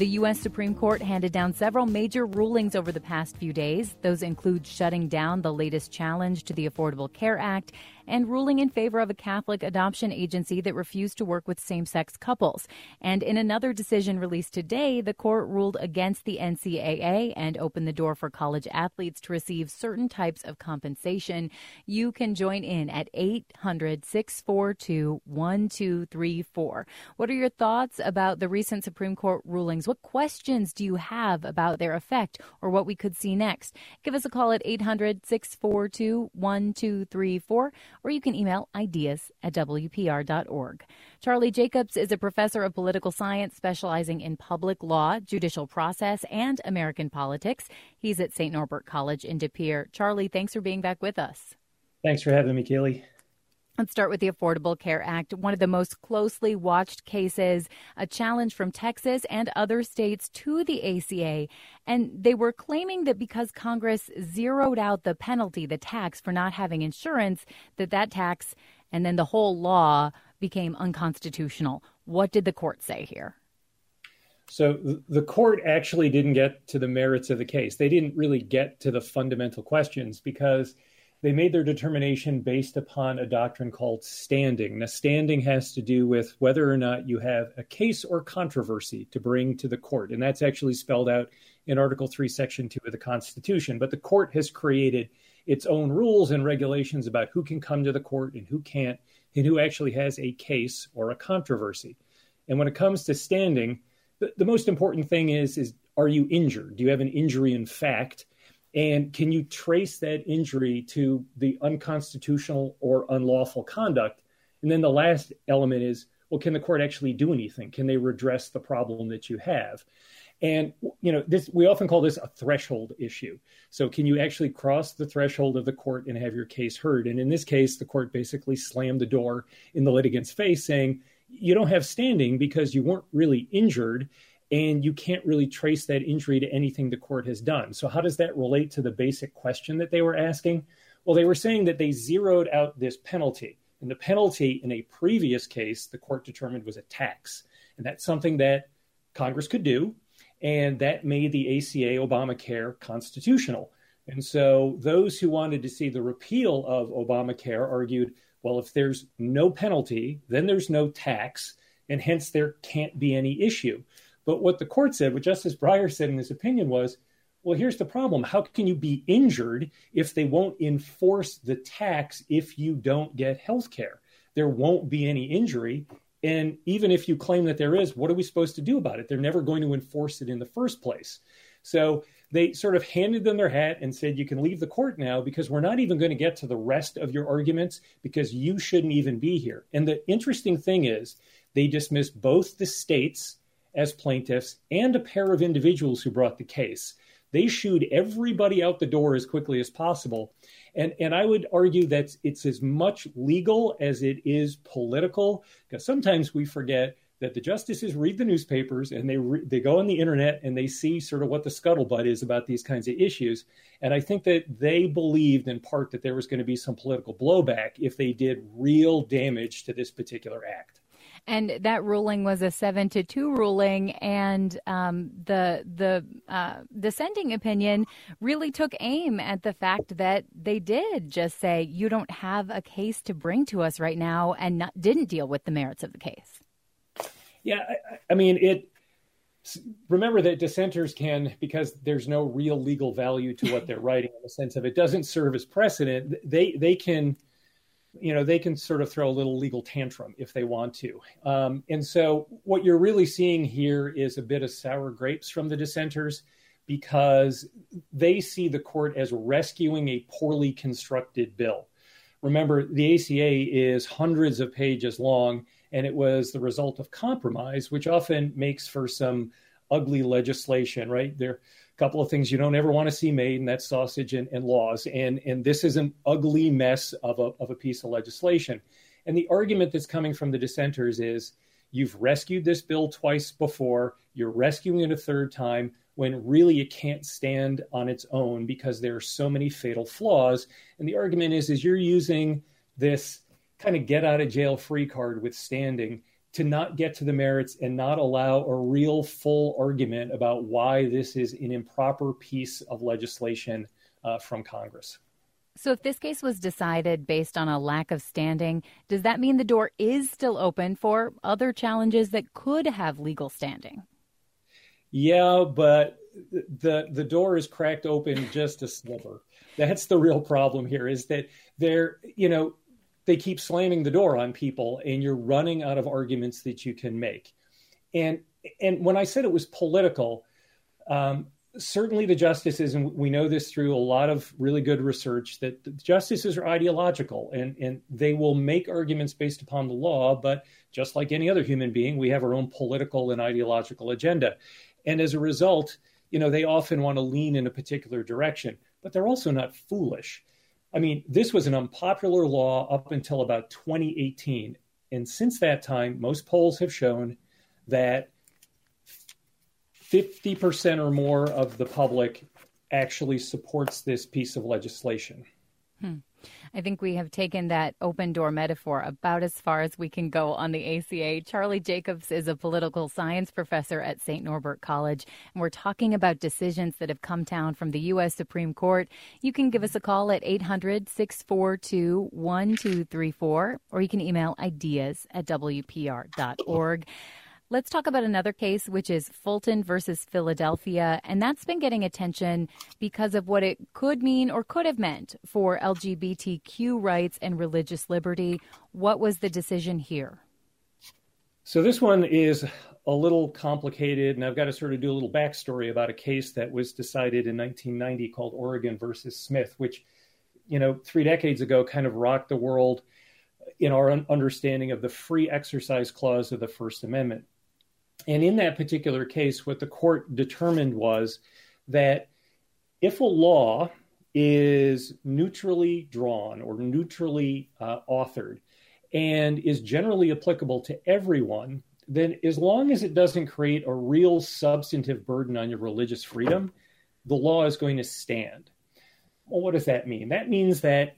The U.S. Supreme Court handed down several major rulings over the past few days. Those include shutting down the latest challenge to the Affordable Care Act and ruling in favor of a Catholic adoption agency that refused to work with same-sex couples. And in another decision released today, the court ruled against the NCAA and opened the door for college athletes to receive certain types of compensation. You can join in at 800-642-1234. What are your thoughts about the recent Supreme Court rulings? What questions do you have about their effect or what we could see next? Give us a call at 800-642-1234. Or you can email ideas@wpr.org. Charlie Jacobs is a professor of political science specializing in public law, judicial process, and American politics. He's at St. Norbert College in De Pere. Charlie, thanks for being back with us. Thanks for having me, Kaylee. Let's start with the Affordable Care Act, one of the most closely watched cases, a challenge from Texas and other states to the ACA. And they were claiming that because Congress zeroed out the penalty, the tax for not having insurance, that tax and then the whole law became unconstitutional. What did the court say here? So the court actually didn't get to the merits of the case. They didn't really get to the fundamental questions because they made their determination based upon a doctrine called standing. Now, standing has to do with whether or not you have a case or controversy to bring to the court. And that's actually spelled out in Article 3, Section 2 of the Constitution. But the court has created its own rules and regulations about who can come to the court and who can't, and who actually has a case or a controversy. And when it comes to standing, the most important thing is are you injured? Do you have an injury in fact? And can you trace that injury to the unconstitutional or unlawful conduct? And then the last element is, well, can the court actually do anything? Can they redress the problem that you have? And, we often call this a threshold issue. So can you actually cross the threshold of the court and have your case heard? And in this case, the court basically slammed the door in the litigant's face saying, you don't have standing because you weren't really injured. And you can't really trace that injury to anything the court has done. So how does that relate to the basic question that they were asking? Well, they were saying that they zeroed out this penalty. And the penalty in a previous case, the court determined was a tax. And that's something that Congress could do. And that made the ACA, Obamacare, constitutional. And so those who wanted to see the repeal of Obamacare argued, well, if there's no penalty, then there's no tax, and hence there can't be any issue. But what the court said, what Justice Breyer said in his opinion was, well, here's the problem. How can you be injured if they won't enforce the tax if you don't get health care? There won't be any injury. And even if you claim that there is, what are we supposed to do about it? They're never going to enforce it in the first place. So they sort of handed them their hat and said, you can leave the court now because we're not even going to get to the rest of your arguments because you shouldn't even be here. And the interesting thing is they dismissed both the states as plaintiffs and a pair of individuals who brought the case. They shooed everybody out the door as quickly as possible. And I would argue that it's as much legal as it is political, because sometimes we forget that the justices read the newspapers and they go on the internet and they see sort of what the scuttlebutt is about these kinds of issues. And I think that they believed in part that there was going to be some political blowback if they did real damage to this particular act. And that ruling was a 7-2 ruling, and the dissenting opinion really took aim at the fact that they did just say, you don't have a case to bring to us right now, and didn't deal with the merits of the case. Yeah, I mean, remember that dissenters can, because there's no real legal value to what they're writing in the sense of it doesn't serve as precedent, they can sort of throw a little legal tantrum if they want to. And so what you're really seeing here is a bit of sour grapes from the dissenters because they see the court as rescuing a poorly constructed bill. Remember, the ACA is hundreds of pages long, and it was the result of compromise, which often makes for some ugly legislation, right? There are a couple of things you don't ever want to see made, and that's sausage and laws. And this is an ugly mess of a piece of legislation. And the argument that's coming from the dissenters is, you've rescued this bill twice before, you're rescuing it a third time, when really it can't stand on its own because there are so many fatal flaws. And the argument is you're using this kind of get out of jail free card with standing to not get to the merits and not allow a real full argument about why this is an improper piece of legislation from Congress. So if this case was decided based on a lack of standing, does that mean the door is still open for other challenges that could have legal standing? Yeah, but the door is cracked open just a sliver. That's the real problem here, is that they keep slamming the door on people and you're running out of arguments that you can make. And when I said it was political, certainly the justices, and we know this through a lot of really good research, that the justices are ideological and they will make arguments based upon the law. But just like any other human being, we have our own political and ideological agenda. And as a result, they often want to lean in a particular direction, but they're also not foolish. I mean, this was an unpopular law up until about 2018. And since that time, most polls have shown that 50% or more of the public actually supports this piece of legislation. I think we have taken that open door metaphor about as far as we can go on the ACA. Charlie Jacobs is a political science professor at St. Norbert College, and we're talking about decisions that have come down from the U.S. Supreme Court. You can give us a call at 800-642-1234, or you can email ideas@wpr.org. Let's talk about another case, which is Fulton versus Philadelphia, and that's been getting attention because of what it could mean or could have meant for LGBTQ rights and religious liberty. What was the decision here? So this one is a little complicated, and I've got to sort of do a little backstory about a case that was decided in 1990 called Oregon versus Smith, which, 3 decades ago kind of rocked the world in our understanding of the free exercise clause of the First Amendment. And in that particular case, what the court determined was that if a law is neutrally drawn or neutrally authored and is generally applicable to everyone, then as long as it doesn't create a real substantive burden on your religious freedom, the law is going to stand. Well, what does that mean? That means that,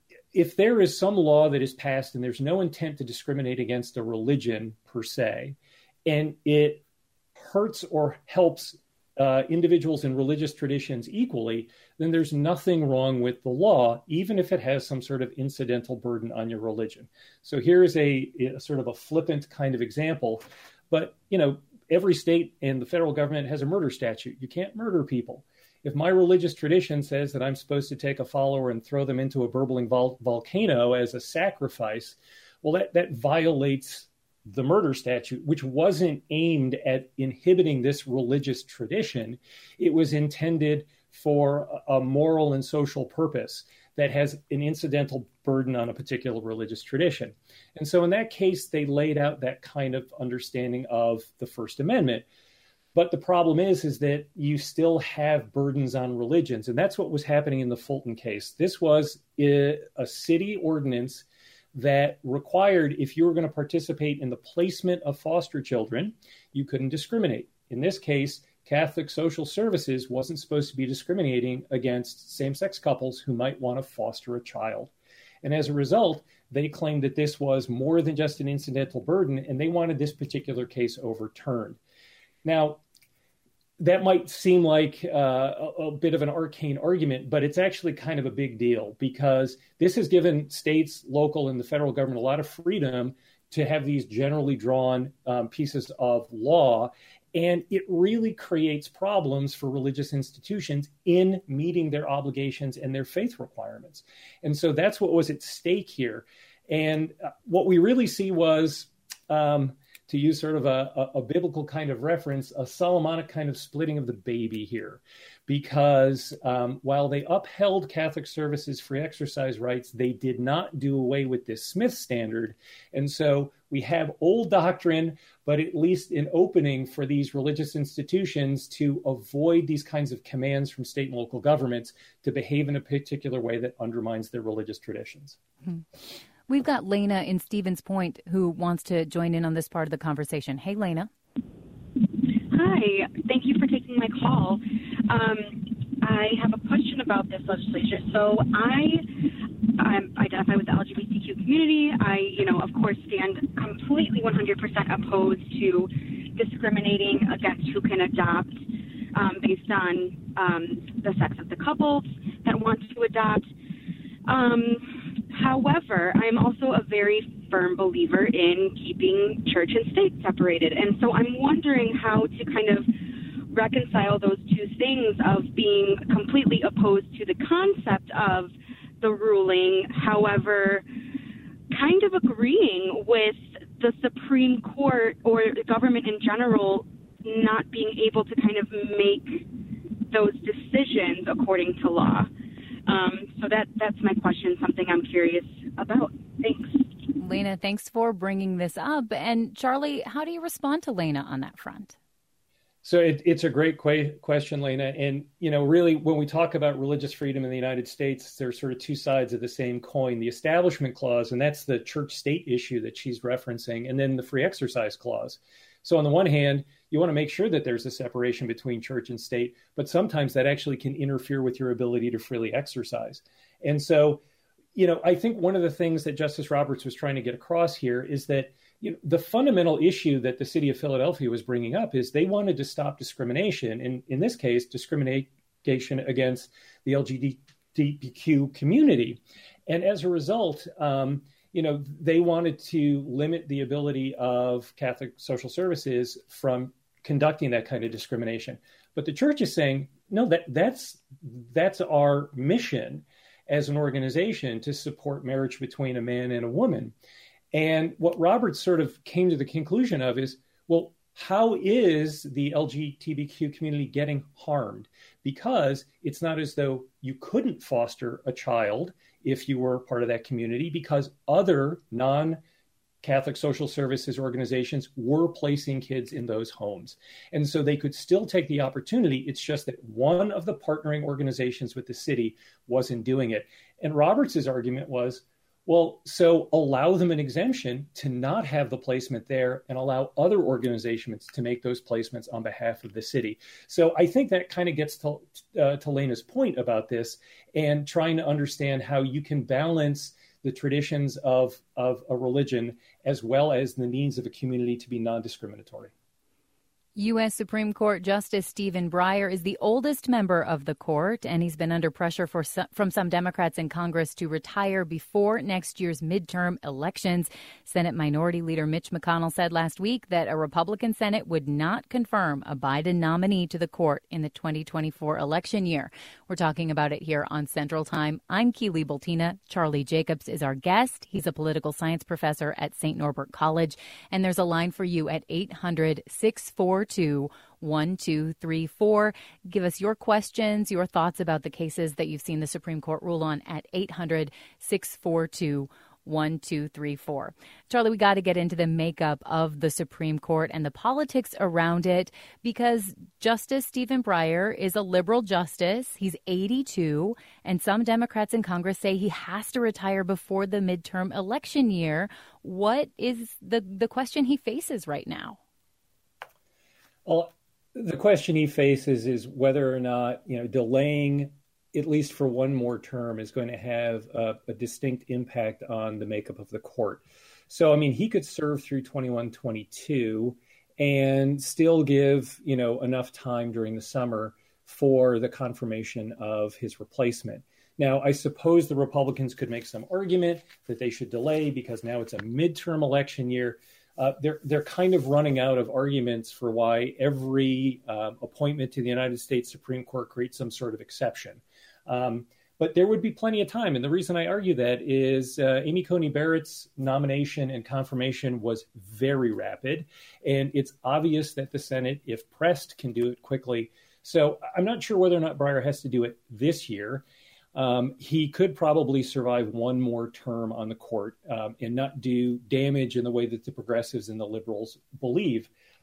if there is some law that is passed and there's no intent to discriminate against a religion per se, and it hurts or helps individuals and religious traditions equally, then there's nothing wrong with the law, even if it has some sort of incidental burden on your religion. So here is a sort of a flippant kind of example. But, every state and the federal government has a murder statute. You can't murder people. If my religious tradition says that I'm supposed to take a follower and throw them into a burbling volcano as a sacrifice, well, that violates the murder statute, which wasn't aimed at inhibiting this religious tradition. It was intended for a moral and social purpose that has an incidental burden on a particular religious tradition. And so in that case, they laid out that kind of understanding of the First Amendment. But the problem is that you still have burdens on religions. And that's what was happening in the Fulton case. This was a city ordinance that required, if you were going to participate in the placement of foster children, you couldn't discriminate. In this case, Catholic Social Services wasn't supposed to be discriminating against same-sex couples who might want to foster a child. And as a result, they claimed that this was more than just an incidental burden, and they wanted this particular case overturned. Now, that might seem like a bit of an arcane argument, but it's actually kind of a big deal because this has given states, local, and the federal government a lot of freedom to have these generally drawn pieces of law. And it really creates problems for religious institutions in meeting their obligations and their faith requirements. And so that's what was at stake here. And what we really see was, to use sort of a biblical kind of reference, a Solomonic kind of splitting of the baby here. Because while they upheld Catholic Services free exercise rights, they did not do away with this Smith standard. And so we have old doctrine, but at least an opening for these religious institutions to avoid these kinds of commands from state and local governments to behave in a particular way that undermines their religious traditions. Mm-hmm. We've got Lena in Stevens Point who wants to join in on this part of the conversation. Hey, Lena. Hi. Thank you for taking my call. I have a question about this legislation. So I identify with the LGBTQ community. I, of course, stand completely 100% opposed to discriminating against who can adopt based on the sex of the couples that want to adopt. However, I'm also a very firm believer in keeping church and state separated. And so I'm wondering how to kind of reconcile those two things of being completely opposed to the concept of the ruling, however, kind of agreeing with the Supreme Court or the government in general not being able to kind of make those decisions according to law. So that's my question, something I'm curious about. Thanks. Lena, thanks for bringing this up. And Charlie, how do you respond to Lena on that front? So it's a great question, Lena. And, really, when we talk about religious freedom in the United States, there's sort of two sides of the same coin. The Establishment Clause, and that's the church-state issue that she's referencing, and then the Free Exercise Clause. So on the one hand, you want to make sure that there's a separation between church and state, but sometimes that actually can interfere with your ability to freely exercise. And so, I think one of the things that Justice Roberts was trying to get across here is that the fundamental issue that the city of Philadelphia was bringing up is they wanted to stop discrimination, and in this case, discrimination against the LGBTQ community. And as a result, they wanted to limit the ability of Catholic Social Services from conducting that kind of discrimination. But the church is saying, no, that's our mission as an organization to support marriage between a man and a woman. And what Roberts sort of came to the conclusion of is, well, how is the LGBTQ community getting harmed? Because it's not as though you couldn't foster a child if you were part of that community, because other non-Catholic social services organizations were placing kids in those homes. And so they could still take the opportunity. It's just that one of the partnering organizations with the city wasn't doing it. And Roberts's argument was, well, so allow them an exemption to not have the placement there and allow other organizations to make those placements on behalf of the city. So I think that kind of gets to Lena's point about this and trying to understand how you can balance the traditions of a religion as well as the needs of a community to be non-discriminatory. U.S. Supreme Court Justice Stephen Breyer is the oldest member of the court, and he's been under pressure from some Democrats in Congress to retire before next year's midterm elections. Senate Minority Leader Mitch McConnell said last week that a Republican Senate would not confirm a Biden nominee to the court in the 2024 election year. We're talking about it here on Central Time. I'm Keely Bultina. Charlie Jacobs is our guest. He's a political science professor at St. Norbert College, and there's a line for you at 800-642-1234. Give us your questions, your thoughts about the cases that you've seen the Supreme Court rule on at 800-642-1234. 1234. Charlie, we got to get into the makeup of the Supreme Court and the politics around it, because Justice Stephen Breyer is a liberal justice. He's 82, and some Democrats in Congress say he has to retire before the midterm election year. What is the question he faces right now? Well, the question he faces is whether or not, delaying at least for one more term is going to have a distinct impact on the makeup of the court. So, he could serve through 21-22 and still give, enough time during the summer for the confirmation of his replacement. Now, I suppose the Republicans could make some argument that they should delay because now it's a midterm election year. They're kind of running out of arguments for why every appointment to the United States Supreme Court creates some sort of exception. But there would be plenty of time. And the reason I argue that is Amy Coney Barrett's nomination and confirmation was very rapid. And it's obvious that the Senate, if pressed, can do it quickly. So I'm not sure whether or not Breyer has to do it this year. He could probably survive one more term on the court and not do damage in the way that the progressives and the liberals believe.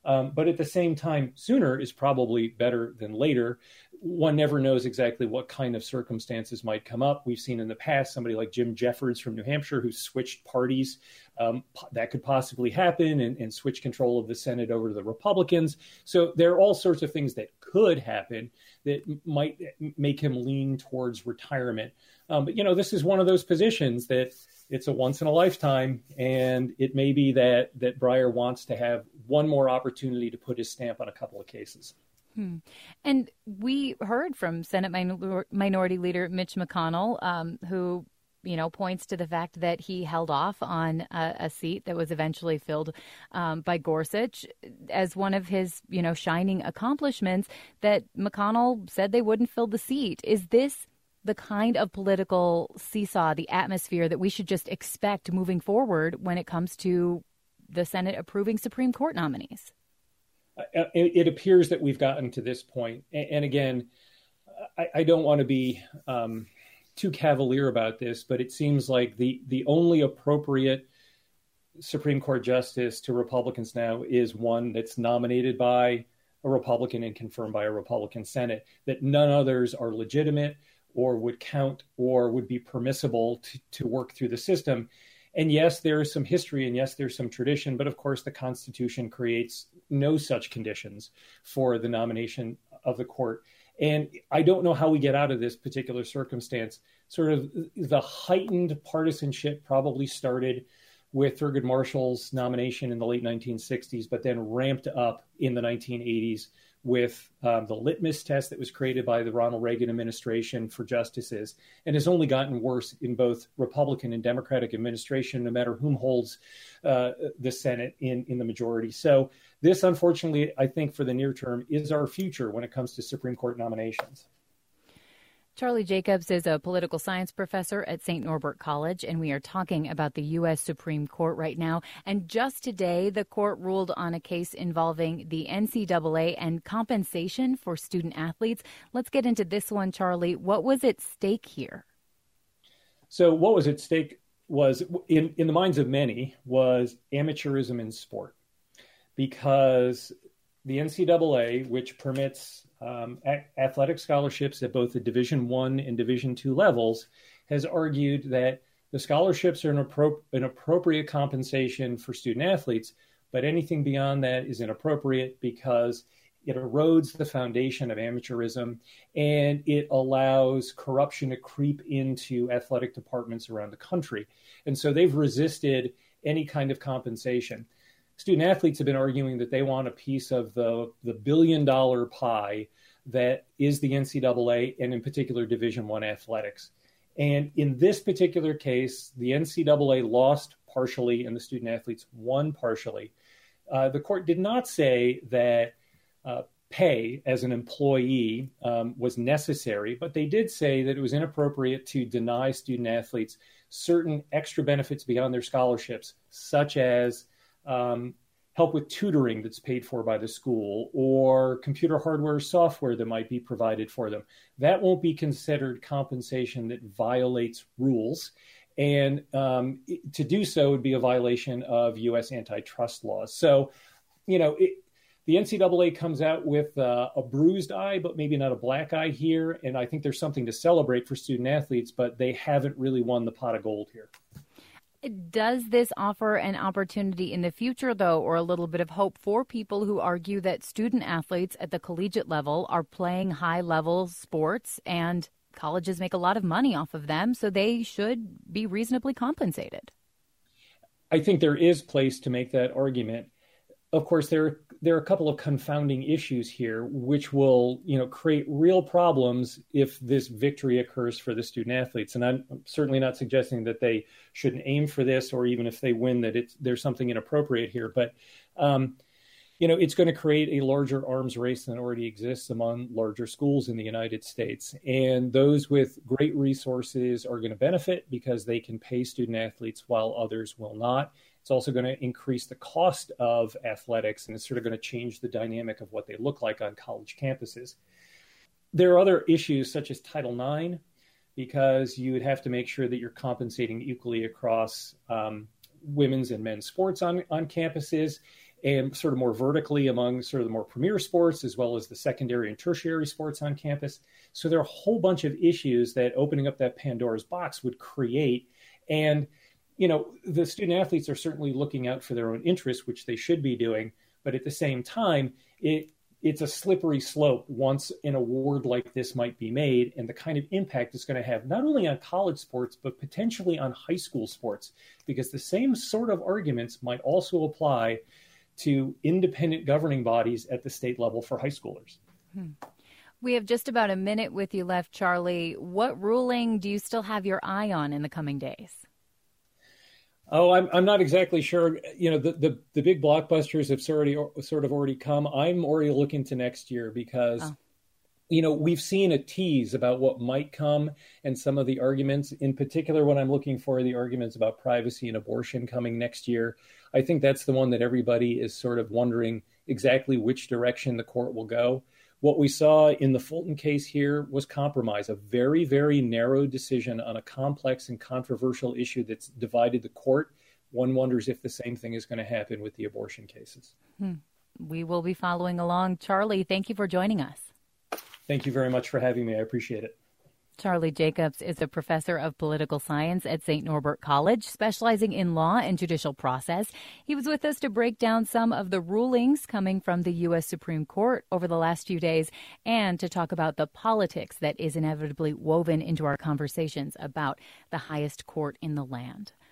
But at the same time, sooner is probably better than later. One never knows exactly what kind of circumstances might come up. We've seen in the past somebody like Jim Jeffords from New Hampshire who switched parties. That could possibly happen and switch control of the Senate over to the Republicans. So there are all sorts of things that could happen that might make him lean towards retirement. But, this is one of those positions that it's a once in a lifetime, and it may be that Breyer wants to have one more opportunity to put his stamp on a couple of cases. And we heard from Senate Minority Leader Mitch McConnell, who, points to the fact that he held off on a seat that was eventually filled by Gorsuch as one of his, shining accomplishments, that McConnell said they wouldn't fill the seat. Is this the kind of political seesaw, the atmosphere that we should just expect moving forward when it comes to the Senate approving Supreme Court nominees? It appears that we've gotten to this point. And again, I don't want to be too cavalier about this, but it seems like the only appropriate Supreme Court justice to Republicans now is one that's nominated by a Republican and confirmed by a Republican Senate, that none others are legitimate or would count or would be permissible to work through the system. And yes, there is some history, and yes, there's some tradition, but of course the Constitution creates no such conditions for the nomination of the court. And I don't know how we get out of this particular circumstance. Sort of the heightened partisanship probably started with Thurgood Marshall's nomination in the late 1960s, but then ramped up in the 1980s with the litmus test that was created by the Ronald Reagan administration for justices, and has only gotten worse in both Republican and Democratic administration, no matter whom holds the Senate in the majority. So this, unfortunately, I think for the near term is our future when it comes to Supreme Court nominations. Charlie Jacobs is a political science professor at St. Norbert College, and we are talking about the U.S. Supreme Court right now. And just today, the court ruled on a case involving the NCAA and compensation for student athletes. Let's get into this one, Charlie. What was at stake here? So what was at stake was, in the minds of many, was amateurism in sport. Because the NCAA, which permits athletic scholarships at both the Division I and Division II levels, has argued that the scholarships are an appropriate compensation for student athletes, but anything beyond that is inappropriate because it erodes the foundation of amateurism and it allows corruption to creep into athletic departments around the country. And so they've resisted any kind of compensation. Student athletes have been arguing that they want a piece of the billion-dollar pie that is the NCAA, and in particular Division I athletics. And in this particular case, the NCAA lost partially and the student athletes won partially. The court did not say that pay as an employee was necessary, but they did say that it was inappropriate to deny student athletes certain extra benefits beyond their scholarships, such as help with tutoring that's paid for by the school or computer hardware or software that might be provided for them. That won't be considered compensation that violates rules. And to do so would be a violation of U.S. antitrust laws. So, the NCAA comes out with a bruised eye, but maybe not a black eye here. And I think there's something to celebrate for student athletes, but they haven't really won the pot of gold here. Does this offer an opportunity in the future, though, or a little bit of hope for people who argue that student athletes at the collegiate level are playing high-level sports and colleges make a lot of money off of them, so they should be reasonably compensated? I think there is place to make that argument. Of course, there are a couple of confounding issues here, which will, create real problems if this victory occurs for the student athletes. And I'm certainly not suggesting that they shouldn't aim for this, or even if they win, that there's something inappropriate here. But, it's going to create a larger arms race than already exists among larger schools in the United States. And those with great resources are going to benefit because they can pay student athletes while others will not. It's also going to increase the cost of athletics, and it's sort of going to change the dynamic of what they look like on college campuses. There are other issues such as Title IX, because you would have to make sure that you're compensating equally across women's and men's sports on campuses. and sort of more vertically among sort of the more premier sports, as well as the secondary and tertiary sports on campus. So there are a whole bunch of issues that opening up that Pandora's box would create. And, the student athletes are certainly looking out for their own interests, which they should be doing. But at the same time, it's a slippery slope once an award like this might be made, and the kind of impact it's going to have not only on college sports, but potentially on high school sports, because the same sort of arguments might also apply to independent governing bodies at the state level for high schoolers. We have just about a minute with you left, Charlie. What ruling do you still have your eye on in the coming days? Oh, I'm not exactly sure. The big blockbusters have sort of already come. I'm already looking to next year because, we've seen a tease about what might come and some of the arguments. In particular, what I'm looking for are the arguments about privacy and abortion coming next year. I think that's the one that everybody is sort of wondering exactly which direction the court will go. What we saw in the Fulton case here was compromise, a very, very narrow decision on a complex and controversial issue that's divided the court. One wonders if the same thing is going to happen with the abortion cases. We will be following along. Charlie, thank you for joining us. Thank you very much for having me. I appreciate it. Charlie Jacobs is a professor of political science at St. Norbert College, specializing in law and judicial process. He was with us to break down some of the rulings coming from the U.S. Supreme Court over the last few days and to talk about the politics that is inevitably woven into our conversations about the highest court in the land.